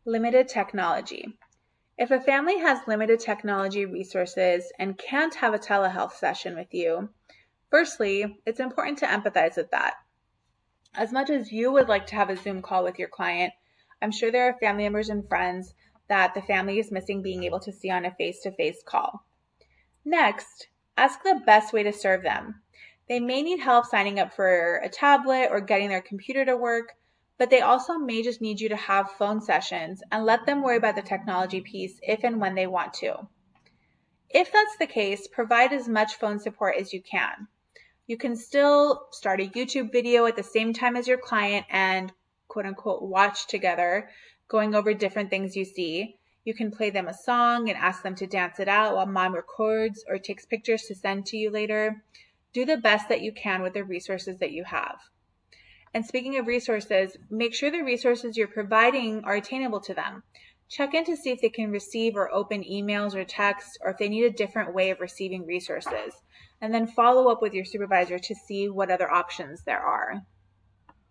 Limited technology. If a family has limited technology resources and can't have a telehealth session with you, firstly, it's important to empathize with that. As much as you would like to have a Zoom call with your client, I'm sure there are family members and friends that the family is missing being able to see on a face-to-face call. Next, ask the best way to serve them. They may need help signing up for a tablet or getting their computer to work, but they also may just need you to have phone sessions and let them worry about the technology piece if and when they want to. If that's the case, provide as much phone support as you can. You can still start a YouTube video at the same time as your client and quote unquote watch together, going over different things you see. You can play them a song and ask them to dance it out while mom records or takes pictures to send to you later. Do the best that you can with the resources that you have. And speaking of resources, make sure the resources you're providing are attainable to them. Check in to see if they can receive or open emails or texts, or if they need a different way of receiving resources. And then follow up with your supervisor to see what other options there are.